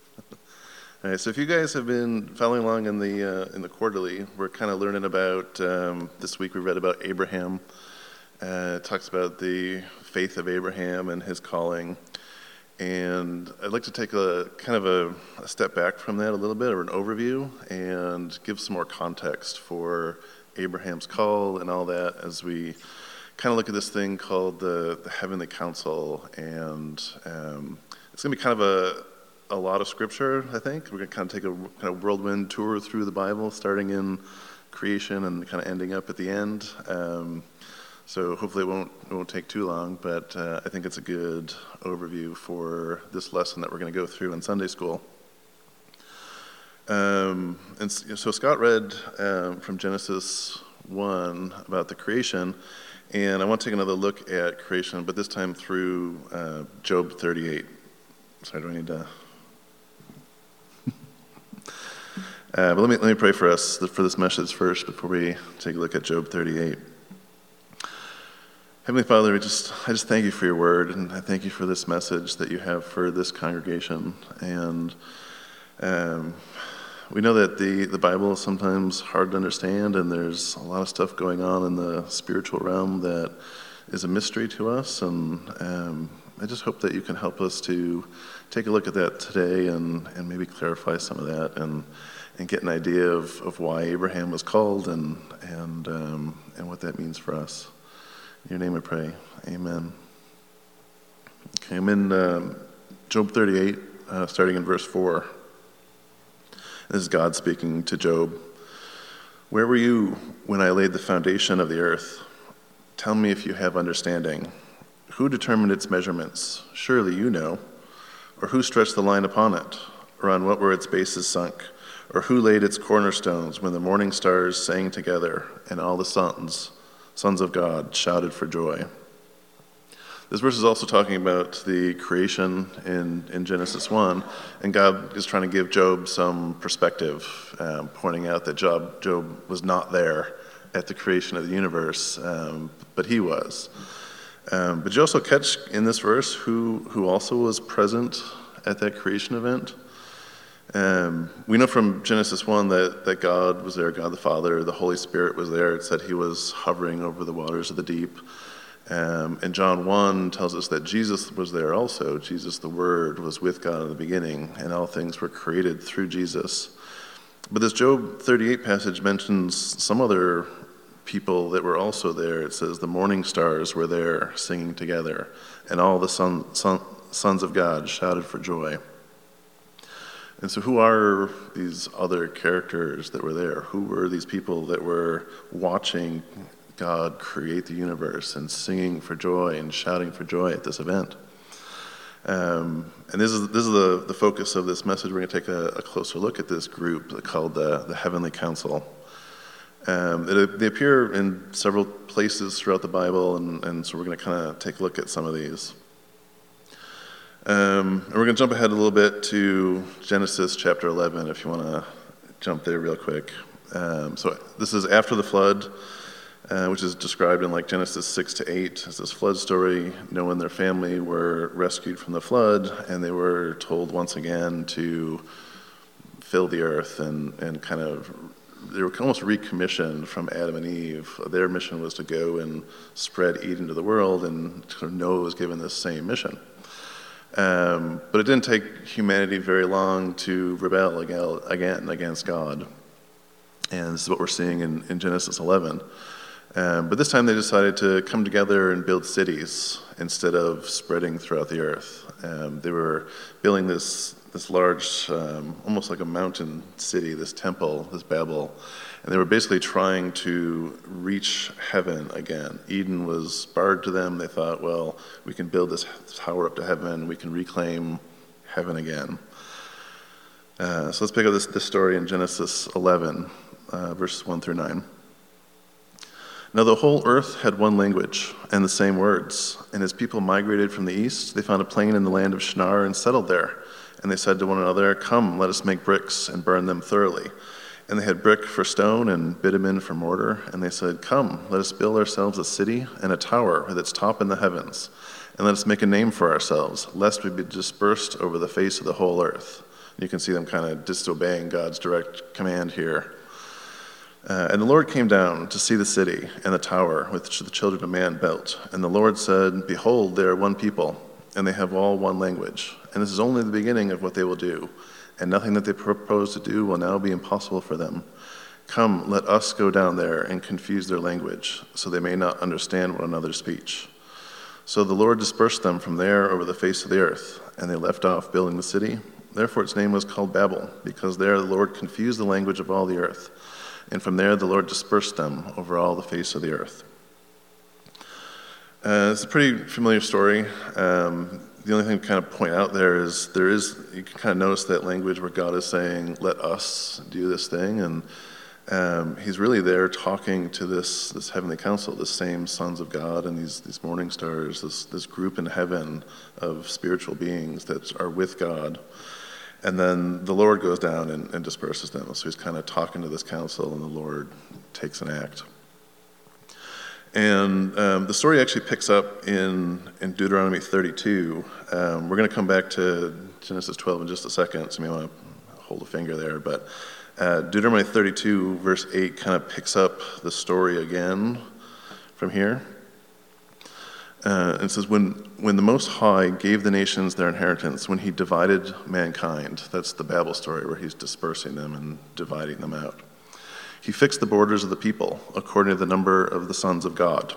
All right, so if you guys have been following along in the quarterly, we're kind of learning about, this week we read about Abraham. It talks about the faith of Abraham and his calling. And I'd like to take a kind of a step back from that a little bit, or an overview, and give some more context for Abraham's call and all that as we kind of look at this thing called the Heavenly Council. And it's going to be kind of a lot of scripture, I think. We're going to kind of take a kind of whirlwind tour through the Bible, starting in creation and kind of ending up at the end. So hopefully it won't take too long, but I think it's a good overview for this lesson that we're going to go through in Sunday school. And so Scott read from Genesis 1 about the creation, and I want to take another look at creation, but this time through Job 38. Sorry, do I need to... but let me pray for us for this message first before we take a look at Job 38. Heavenly Father, I just thank you for your word, and I thank you for this message that you have for this congregation. And we know that the Bible is sometimes hard to understand, and there's a lot of stuff going on in the spiritual realm that is a mystery to us. And I just hope that you can help us to take a look at that today and maybe clarify some of that and get an idea of why Abraham was called and what that means for us. In your name I pray. Amen. Okay, I'm in Job 38, starting in verse 4. This is God speaking to Job. Where were you when I laid the foundation of the earth? Tell me if you have understanding. Who determined its measurements? Surely you know. Or who stretched the line upon it? Or on what were its bases sunk? Or who laid its cornerstones when the morning stars sang together and all the sons of God shouted for joy? This verse is also talking about the creation in Genesis 1, and God is trying to give Job some perspective, pointing out that Job was not there at the creation of the universe, but he was. But you also catch in this verse who also was present at that creation event. We know from Genesis 1 that God was there, God the Father, the Holy Spirit was there. It said he was hovering over the waters of the deep. And John 1 tells us that Jesus was there also. Jesus, the Word, was with God in the beginning, and all things were created through Jesus. But this Job 38 passage mentions some other people that were also there. It says the morning stars were there singing together, and all the sons of God shouted for joy. And so who are these other characters that were there? Who were these people that were watching God create the universe and singing for joy and shouting for joy at this event? And this is the focus of this message. We're going to take a closer look at this group called the Heavenly Council. They appear in several places throughout the Bible, and so we're going to kind of take a look at some of these. And we're going to jump ahead a little bit to Genesis chapter 11, if you want to jump there real quick. So this is after the flood, which is described in like Genesis 6 to 8 as this flood story. Noah and their family were rescued from the flood, and they were told once again to fill the earth and kind of, they were almost recommissioned from Adam and Eve. Their mission was to go and spread Eden to the world, and Noah was given this same mission. But it didn't take humanity very long to rebel again against God. And this is what we're seeing in Genesis 11. But this time they decided to come together and build cities instead of spreading throughout the earth. They were building this large, almost like a mountain city, this temple, this Babel. And they were basically trying to reach heaven again. Eden was barred to them. They thought, well, we can build this tower up to heaven. We can reclaim heaven again. So let's pick up this story in Genesis 11, verses 1 through 9. Now the whole earth had one language and the same words. And as people migrated from the east, they found a plain in the land of Shinar and settled there. And they said to one another, "Come, let us make bricks and burn them thoroughly." And they had brick for stone and bitumen for mortar. And they said, "Come, let us build ourselves a city and a tower with its top in the heavens. And let us make a name for ourselves, lest we be dispersed over the face of the whole earth." You can see them kind of disobeying God's direct command here. And the Lord came down to see the city and the tower which the children of man built. And the Lord said, "Behold, they are one people, and they have all one language. And this is only the beginning of what they will do, and nothing that they propose to do will now be impossible for them. Come, let us go down there and confuse their language, so they may not understand one another's speech." So the Lord dispersed them from there over the face of the earth, and they left off building the city. Therefore its name was called Babel, because there the Lord confused the language of all the earth. And from there the Lord dispersed them over all the face of the earth. It's a pretty familiar story. The only thing to kind of point out there is you can kind of notice that language where God is saying, "Let us do this thing," and he's really there talking to this heavenly council, the same sons of God and these morning stars, this group in heaven of spiritual beings that are with God. And then the Lord goes down and disperses them. So he's kind of talking to this council, and the Lord takes an act. And the story actually picks up in Deuteronomy 32. We're going to come back to Genesis 12 in just a second, so you may want to hold a finger there. But Deuteronomy 32, verse 8, kind of picks up the story again from here. It says, when the Most High gave the nations their inheritance, when he divided mankind, that's the Babel story where he's dispersing them and dividing them out. He fixed the borders of the people according to the number of the sons of God.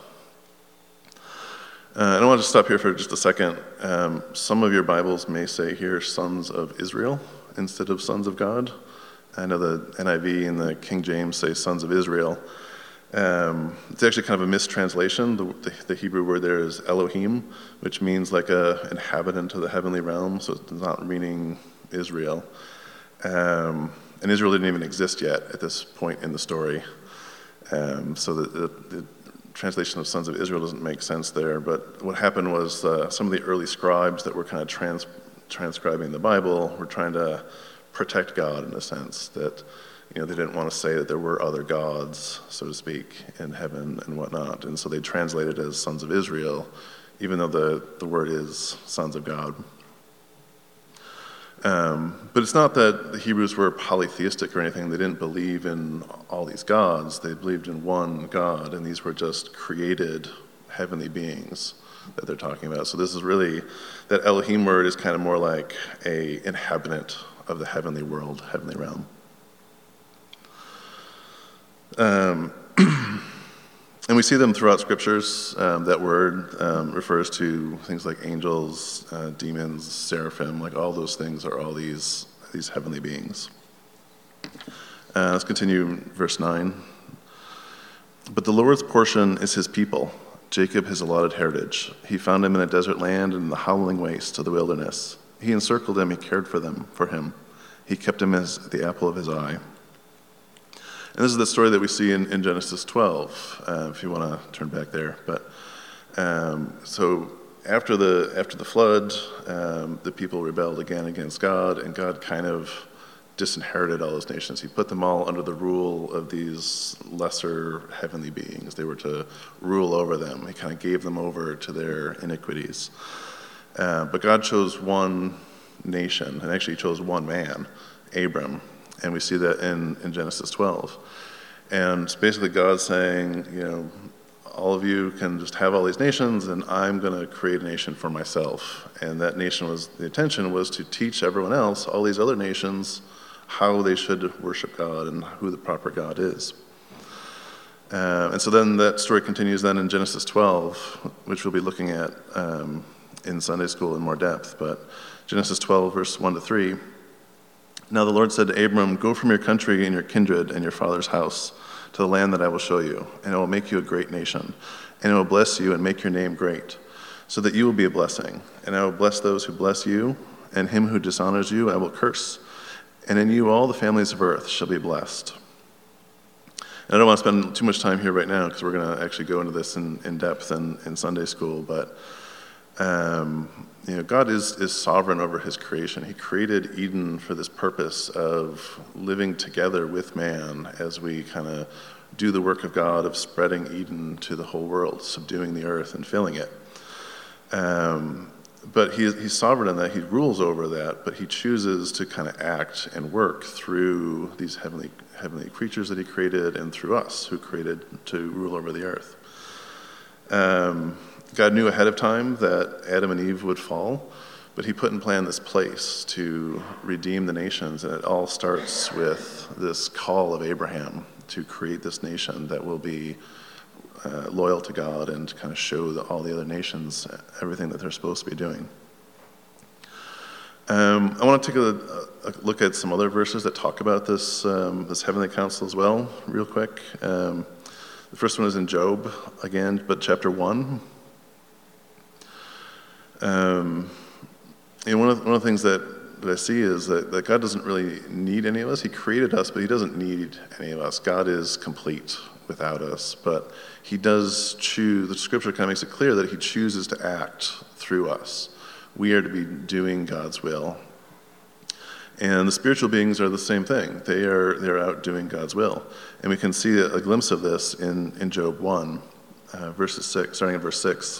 And I want to stop here for just a second. Some of your Bibles may say here sons of Israel instead of sons of God. I know the NIV and the King James say sons of Israel. It's actually kind of a mistranslation. The Hebrew word there is Elohim, which means like a inhabitant of the heavenly realm, so it's not meaning Israel. And Israel didn't even exist yet at this point in the story. So the translation of sons of Israel doesn't make sense there. But what happened was some of the early scribes that were kind of transcribing the Bible were trying to protect God in a sense that they didn't want to say that there were other gods, so to speak, in heaven and whatnot. And so they translated it as sons of Israel, even though the word is sons of God. But it's not that the Hebrews were polytheistic or anything. They didn't believe in all these gods. They believed in one God, and these were just created heavenly beings that they're talking about. So this is really, that Elohim word is kind of more like a inhabitant of the heavenly world, heavenly realm. And we see them throughout scriptures. That word refers to things like angels, demons, seraphim, like all those things are all these heavenly beings. Let's continue verse 9. But the Lord's portion is his people, Jacob his allotted heritage. He found him in a desert land and in the howling wastes of the wilderness. He encircled him, he cared for him. He kept him as the apple of his eye. And this is the story that we see in Genesis 12, if you want to turn back there. But so after the flood, the people rebelled again against God, and God kind of disinherited all those nations. He put them all under the rule of these lesser heavenly beings. They were to rule over them. He kind of gave them over to their iniquities. But God chose one nation, and actually he chose one man, Abram. And we see that in Genesis 12. And basically God's saying, all of you can just have all these nations, and I'm going to create a nation for myself. And that nation the intention was to teach everyone else, all these other nations, how they should worship God and who the proper God is. And so then that story continues then in Genesis 12, which we'll be looking at in Sunday school in more depth. But Genesis 12, verse 1 to 3. Now the Lord said to Abram, "Go from your country and your kindred and your father's house to the land that I will show you, and I will make you a great nation, and I will bless you and make your name great, so that you will be a blessing. And I will bless those who bless you, and him who dishonors you I will curse. And in you all the families of earth shall be blessed." And I don't want to spend too much time here right now because we're going to actually go into this in depth in Sunday school, but God is sovereign over his creation. He created Eden for this purpose of living together with man as we kind of do the work of God of spreading Eden to the whole world, subduing the earth and filling it. But he's sovereign in that he rules over that, but he chooses to kind of act and work through these heavenly creatures that he created and through us who created to rule over the earth. God knew ahead of time that Adam and Eve would fall, but he put in plan this place to redeem the nations, and it all starts with this call of Abraham to create this nation that will be loyal to God and kind of show all the other nations everything that they're supposed to be doing. I want to take a look at some other verses that talk about this heavenly council as well, real quick. The first one is in Job, again, but chapter 1. One of the things that I see is that God doesn't really need any of us. He created us, but he doesn't need any of us. God is complete without us, but he does choose. The scripture kind of makes it clear that he chooses to act through us. We are to be doing God's will. And the spiritual beings are the same thing. They're out doing God's will. And we can see a glimpse of this in Job 1, starting in verse 6.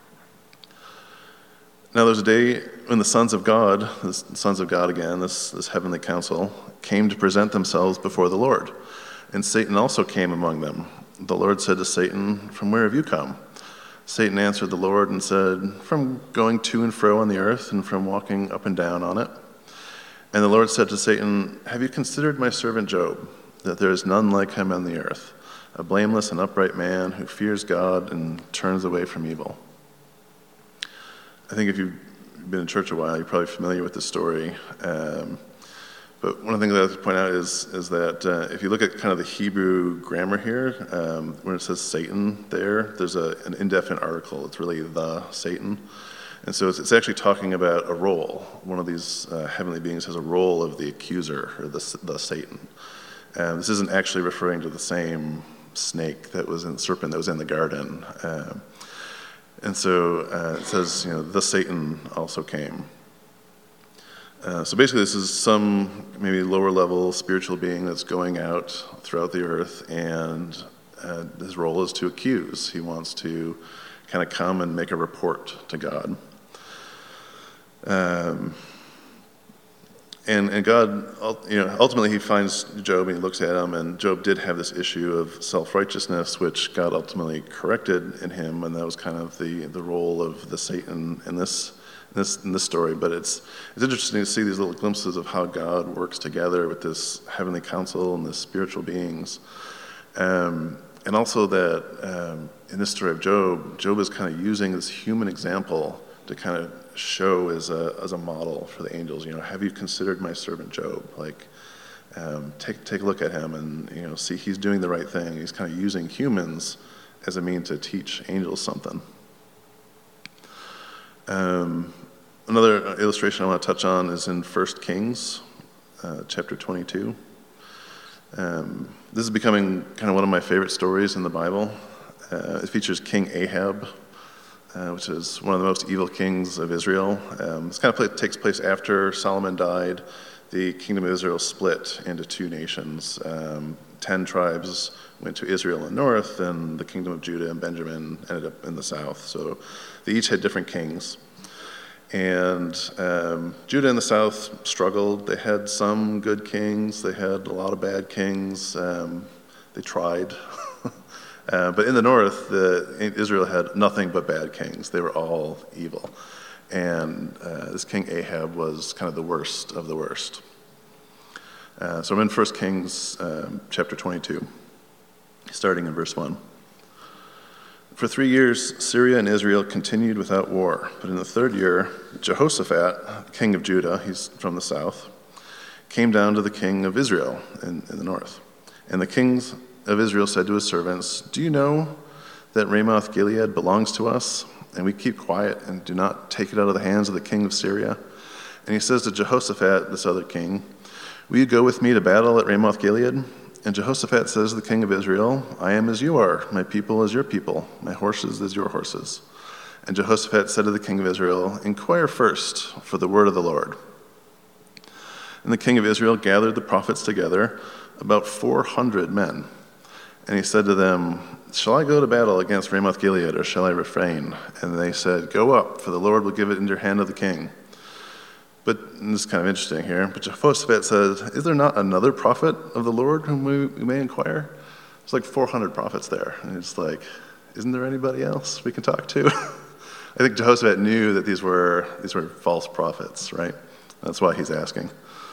Now there's a day when the sons of God again, this heavenly council, came to present themselves before the Lord. And Satan also came among them. The Lord said to Satan, "From where have you come?" Satan answered the Lord and said, "From going to and fro on the earth and from walking up and down on it." And the Lord said to Satan, "Have you considered my servant Job, that there is none like him on the earth, a blameless and upright man who fears God and turns away from evil?" I think if you've been in church a while, you're probably familiar with this story. But one of the things that I have to point out is that if you look at kind of the Hebrew grammar here, when it says Satan there's an indefinite article. It's really the Satan. And so it's actually talking about a role. One of these heavenly beings has a role of the accuser, or the Satan. This isn't actually referring to the same serpent that was in the garden. And so it says, the Satan also came. So basically this is some maybe lower level spiritual being that's going out throughout the earth, and his role is to accuse. He wants to kind of come and make a report to God. And God, ultimately he finds Job and he looks at him, and Job did have this issue of self-righteousness, which God ultimately corrected in him, and that was kind of the role of the Satan in this story. But it's interesting to see these little glimpses of how God works together with this heavenly council and the spiritual beings. And also that in this story of Job is kind of using this human example to kind of show as a model for the angels. Have you considered my servant Job? Take a look at him and see he's doing the right thing. He's kind of using humans as a means to teach angels something. Another illustration I want to touch on is in 1 Kings, chapter 22. This is becoming kind of one of my favorite stories in the Bible. It features King Ahab, which is one of the most evil kings of Israel. This kind of takes place after Solomon died. The kingdom of Israel split into two nations. 10 tribes went to Israel in the north, and the kingdom of Judah and Benjamin ended up in the south. So they each had different kings. And Judah in the south struggled. They had some good kings. They had a lot of bad kings. They tried. But in the north, Israel had nothing but bad kings. They were all evil. And this king Ahab was kind of the worst of the worst. So I'm in 1 Kings chapter 22, starting in verse 1. For 3 years, Syria and Israel continued without war. But in the third year, Jehoshaphat, king of Judah, he's from the south, came down to the king of Israel in the north. And the kings of Israel said to his servants, "Do you know that Ramoth Gilead belongs to us, and we keep quiet and do not take it out of the hands of the king of Syria?" And he says to Jehoshaphat, this other king, "Will you go with me to battle at Ramoth Gilead?" And Jehoshaphat says to the king of Israel, "I am as you are, my people as your people, my horses as your horses." And Jehoshaphat said to the king of Israel, "Inquire first for the word of the Lord." And the king of Israel gathered the prophets together, about 400 men. And he said to them, shall I go to battle against Ramoth Gilead, or shall I refrain? And they said, go up, for the Lord will give it into your hand of the king. But and this is kind of interesting here. But Jehoshaphat says, is there not another prophet of the Lord whom we may inquire? There's like 400 prophets there. And it's like, isn't there anybody else we can talk to? I think Jehoshaphat knew that these were false prophets, right? That's why he's asking.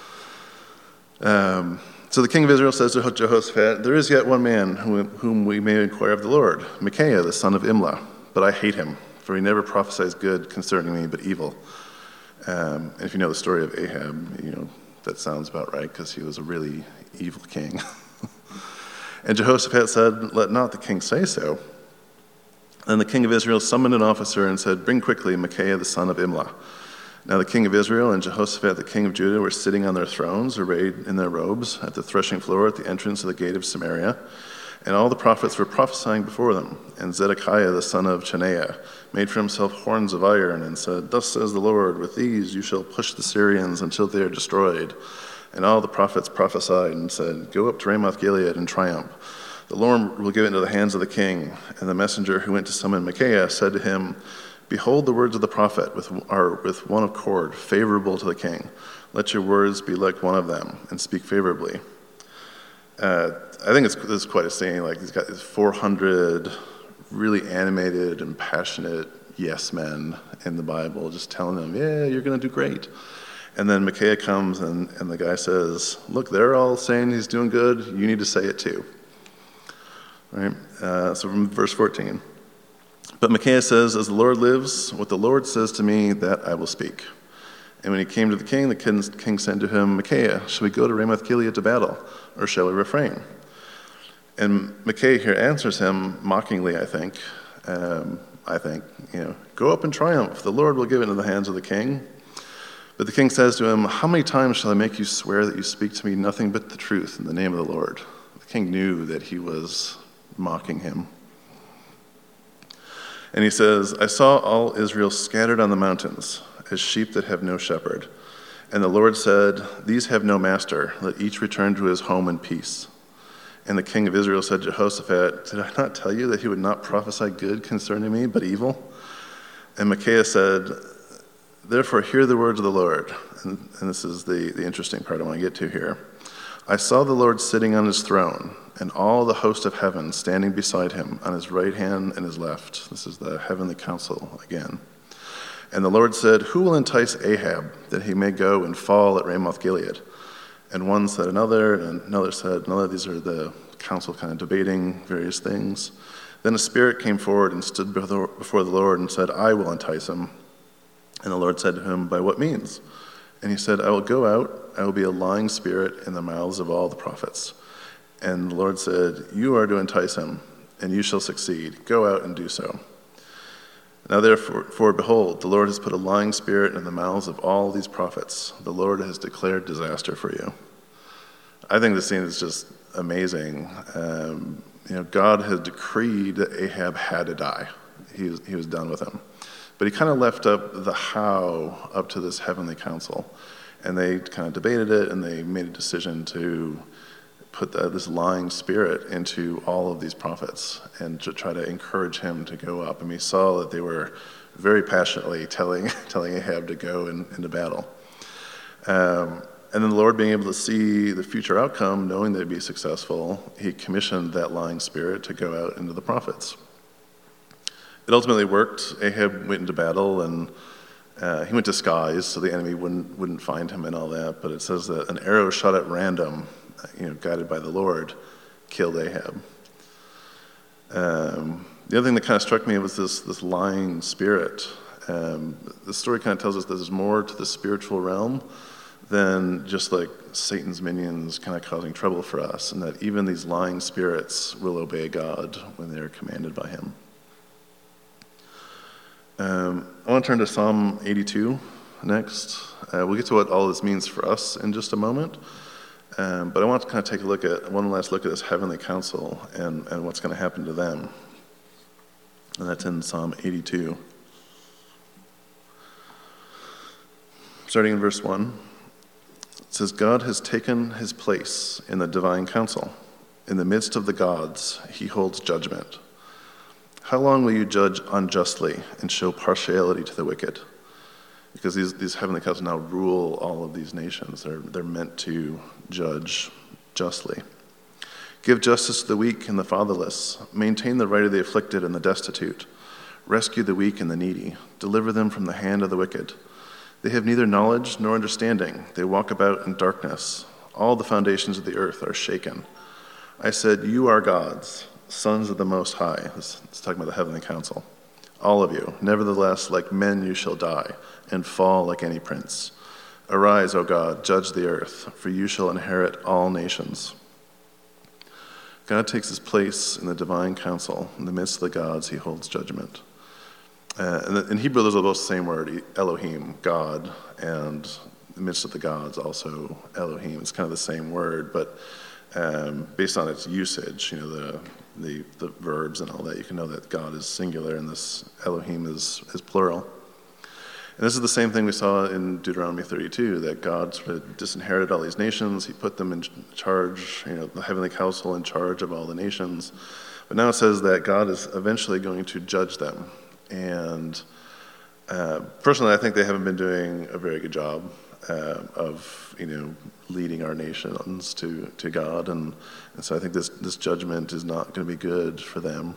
So the king of Israel says to Jehoshaphat, there is yet one man whom we may inquire of the Lord, Micaiah, the son of Imlah. But I hate him, for he never prophesies good concerning me, but evil. And if you know the story of Ahab, that sounds about right, because he was a really evil king. And Jehoshaphat said, let not the king say so. And the king of Israel summoned an officer and said, bring quickly Micaiah, the son of Imlah. Now the king of Israel and Jehoshaphat, the king of Judah, were sitting on their thrones, arrayed in their robes, at the threshing floor at the entrance of the gate of Samaria. And all the prophets were prophesying before them. And Zedekiah, the son of Chenaanah, made for himself horns of iron and said, thus says the Lord, with these you shall push the Syrians until they are destroyed. And all the prophets prophesied and said, go up to Ramoth Gilead and triumph. The Lord will give it into the hands of the king. And the messenger who went to summon Micaiah said to him, behold the words of the prophet are with one accord, favorable to the king. Let your words be like one of them, and speak favorably. I think this is quite a scene. Like, he's got these 400 really animated and passionate yes men in the Bible, just telling them, yeah, you're going to do great. And then Micaiah comes and the guy says, look, they're all saying he's doing good. You need to say it too. Right? So from verse 14. But Micaiah says, as the Lord lives, what the Lord says to me, that I will speak. And when he came to the king said to him, Micaiah, shall we go to Ramoth Gilead to battle, or shall we refrain? And Micaiah here answers him mockingly, I think, go up and triumph. The Lord will give it into the hands of the king. But the king says to him, how many times shall I make you swear that you speak to me nothing but the truth in the name of the Lord? The king knew that he was mocking him. And he says, I saw all Israel scattered on the mountains, as sheep that have no shepherd. And the Lord said, these have no master. Let each return to his home in peace. And the king of Israel said to Jehoshaphat, did I not tell you that he would not prophesy good concerning me, but evil? And Micaiah said, therefore hear the words of the Lord. And this is the interesting part I want to get to here. I saw the Lord sitting on his throne, and all the host of heaven standing beside him on his right hand and his left. This is the heavenly council again. And the Lord said, who will entice Ahab that he may go and fall at Ramoth Gilead? And one said another, and another said another. These are the council kind of debating various things. Then a spirit came forward and stood before the Lord and said, I will entice him. And the Lord said to him, by what means? And he said, I will go out, I will be a lying spirit in the mouths of all the prophets. And the Lord said, you are to entice him, and you shall succeed. Go out and do so. Now therefore, behold, the Lord has put a lying spirit in the mouths of all these prophets. The Lord has declared disaster for you. I think this scene is just amazing. God had decreed that Ahab had to die. He was done with him. But he kind of left up the how up to this heavenly council. And they kind of debated it, and they made a decision to put this lying spirit into all of these prophets and to try to encourage him to go up. And we saw that they were very passionately telling Ahab to go into battle. And then the Lord, being able to see the future outcome, knowing they'd be successful, he commissioned that lying spirit to go out into the prophets. It ultimately worked. Ahab went into battle, and he went disguised so the enemy wouldn't find him and all that. But it says that an arrow shot at random, guided by the Lord, killed Ahab. The other thing that kind of struck me was this lying spirit. The story kind of tells us that there's more to the spiritual realm than just like Satan's minions kind of causing trouble for us, and that even these lying spirits will obey God when they're commanded by him. I want to turn to Psalm 82 next. We'll get to what all this means for us in just a moment. But I want to kind of take one last look at this heavenly council and what's going to happen to them. And that's in Psalm 82. Starting in verse 1, it says, God has taken his place in the divine council. In the midst of the gods, he holds judgment. How long will you judge unjustly and show partiality to the wicked? Because these heavenly councils now rule all of these nations. They're meant to judge justly. Give justice to the weak and the fatherless. Maintain the right of the afflicted and the destitute. Rescue the weak and the needy. Deliver them from the hand of the wicked. They have neither knowledge nor understanding. They walk about in darkness. All the foundations of the earth are shaken. I said, you are gods, sons of the Most High. It's talking about the heavenly council. All of you. Nevertheless, like men you shall die, and fall like any prince. Arise, O God, judge the earth, for you shall inherit all nations. God takes his place in the divine council. In the midst of the gods, he holds judgment. In Hebrew, those are both the same word, Elohim, God, and in the midst of the gods, also Elohim. It's kind of the same word, but based on its usage, the verbs and all that, you can know that God is singular and this Elohim is plural. And this is the same thing we saw in Deuteronomy 32, that God sort of disinherited all these nations. He put them in charge, the heavenly council in charge of all the nations. But now it says that God is eventually going to judge them. And personally, I think they haven't been doing a very good job of leading our nations to God, and so I think this judgment is not going to be good for them.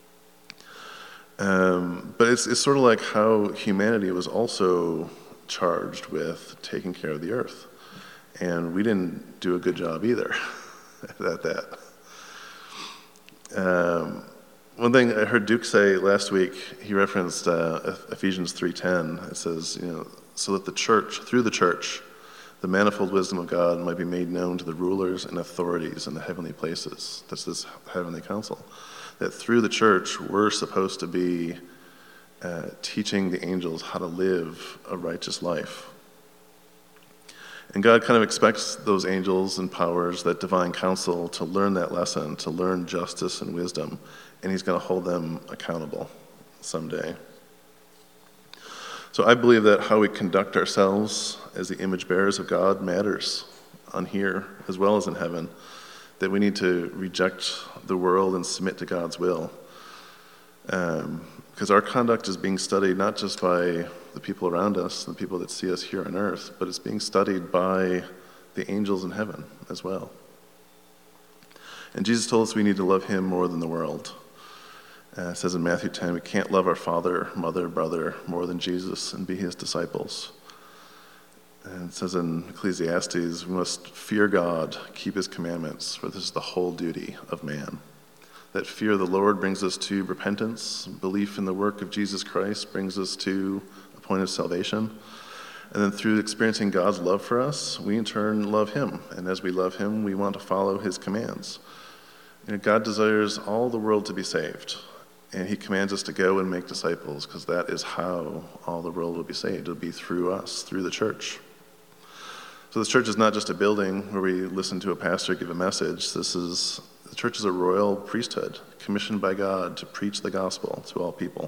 But it's sort of like how humanity was also charged with taking care of the earth, and we didn't do a good job either at that. One thing I heard Duke say last week, he referenced Ephesians 3:10. It says, so that the church, through the church, the manifold wisdom of God might be made known to the rulers and authorities in the heavenly places. That's this heavenly council. That through the church, we're supposed to be teaching the angels how to live a righteous life. And God kind of expects those angels and powers, that divine council, to learn that lesson, to learn justice and wisdom, and he's going to hold them accountable someday. So I believe that how we conduct ourselves as the image bearers of God matters on here as well as in heaven, that we need to reject the world and submit to God's will. Because our conduct is being studied not just by the people around us, the people that see us here on earth, but it's being studied by the angels in heaven as well. And Jesus told us we need to love him more than the world. It says in Matthew 10, we can't love our father, mother, brother more than Jesus and be his disciples. And it says in Ecclesiastes, we must fear God, keep his commandments, for this is the whole duty of man. That fear of the Lord brings us to repentance. Belief in the work of Jesus Christ brings us to a point of salvation. And then through experiencing God's love for us, we in turn love him. And as we love him, we want to follow his commands. God desires all the world to be saved. And he commands us to go and make disciples, because that is how all the world will be saved. It'll be through us, through the church. So this church is not just a building where we listen to a pastor give a message. The church is a royal priesthood, commissioned by God to preach the gospel to all people.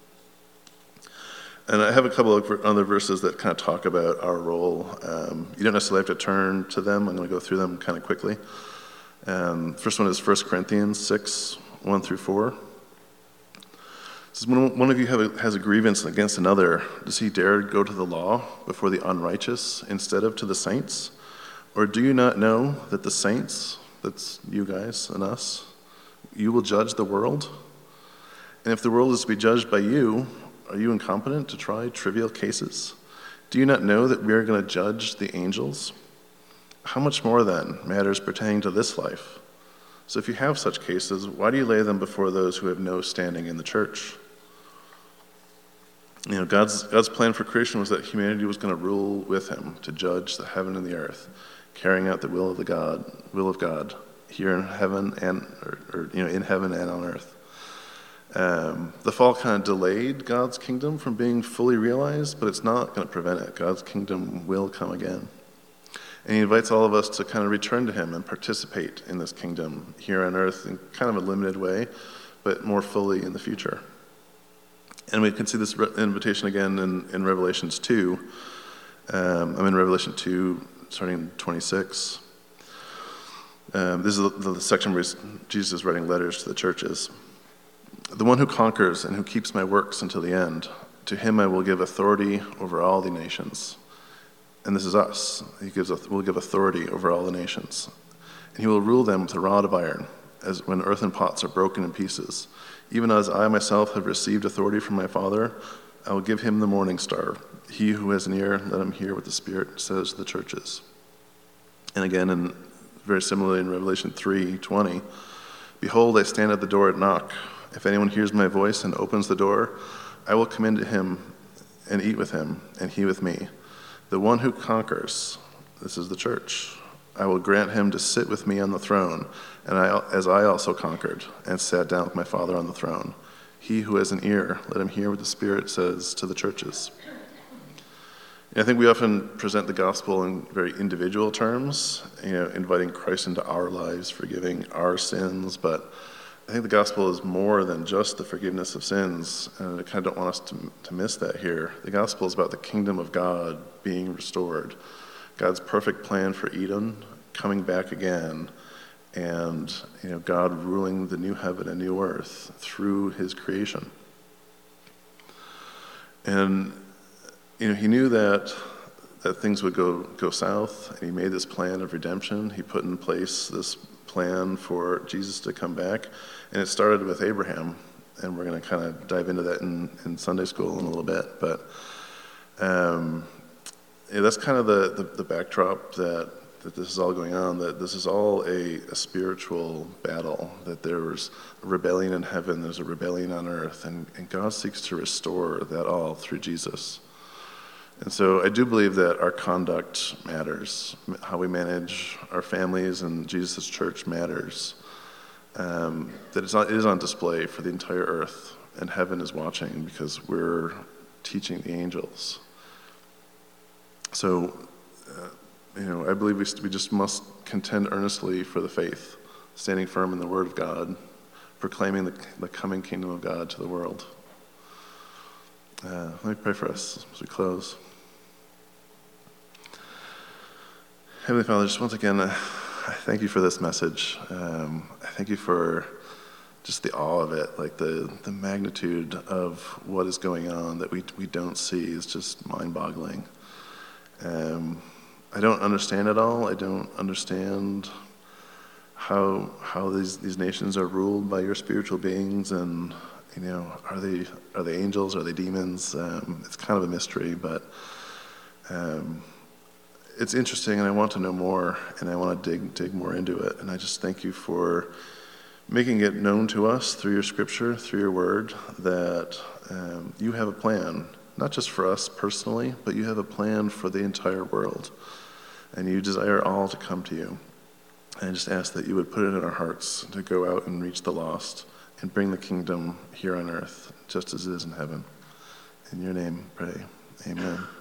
And I have a couple of other verses that kind of talk about our role. You don't necessarily have to turn to them. I'm going to go through them kind of quickly. First one is 1 Corinthians 6, 1 through 4. It says, when one of you has a grievance against another, does he dare go to the law before the unrighteous instead of to the saints? Or do you not know that the saints, that's you guys and us, you will judge the world? And if the world is to be judged by you, are you incompetent to try trivial cases? Do you not know that we are going to judge the angels? How much more then matters pertaining to this life? So if you have such cases, why do you lay them before those who have no standing in the church? God's plan for creation was that humanity was going to rule with him, to judge the heaven and the earth, carrying out the will of God here in heaven in heaven and on earth. The fall kind of delayed God's kingdom from being fully realized, but it's not going to prevent it. God's kingdom will come again. And he invites all of us to kind of return to him and participate in this kingdom here on earth in kind of a limited way, but more fully in the future. And we can see this invitation again in Revelations 2. I'm in Revelation 2, starting in 26. This is the section where Jesus is writing letters to the churches. The one who conquers and who keeps my works until the end, to him I will give authority over all the nations. And this is us. Will give authority over all the nations. And he will rule them with a rod of iron, as when earthen pots are broken in pieces. Even as I myself have received authority from my Father, I will give him the morning star. He who has an ear, let him hear what the Spirit says to the churches. And again, and very similarly in Revelation 3:20, behold, I stand at the door and knock. If anyone hears my voice and opens the door, I will come into him and eat with him, and he with me. The one who conquers, this is the church, I will grant him to sit with me on the throne, and as I also conquered and sat down with my Father on the throne. He who has an ear, let him hear what the Spirit says to the churches. And I think we often present the gospel in very individual terms, inviting Christ into our lives, forgiving our sins, but I think the gospel is more than just the forgiveness of sins, and I kind of don't want us to miss that here. The gospel is about the kingdom of God being restored, God's perfect plan for Eden coming back again, and God ruling the new heaven and new earth through his creation. And he knew that things would go south, and he made this plan of redemption. He put in place this plan for Jesus to come back, and it started with Abraham, and we're going to kind of dive into that in Sunday school in a little bit. But that's kind of the backdrop that this is all going on, that this is all a spiritual battle, that there was a rebellion in heaven, there's a rebellion on earth, and God seeks to restore that all through Jesus. And so I do believe that our conduct matters, how we manage our families and Jesus' church matters, that it is on display for the entire earth, and heaven is watching because we're teaching the angels. So, I believe we just must contend earnestly for the faith, standing firm in the Word of God, proclaiming the coming kingdom of God to the world. Let me pray for us as we close. Heavenly Father, just once again, I thank you for this message. I thank you for just the awe of it, like the magnitude of what is going on that we don't see is just mind-boggling. I don't understand it all. I don't understand how these nations are ruled by your spiritual beings, and are they angels? Are they demons? It's kind of a mystery, but it's interesting, and I want to know more, and I want to dig more into it. And I just thank you for making it known to us through your scripture, through your word, that you have a plan, not just for us personally, but you have a plan for the entire world. And you desire all to come to you. And I just ask that you would put it in our hearts to go out and reach the lost and bring the kingdom here on earth, just as it is in heaven. In your name, pray. Amen.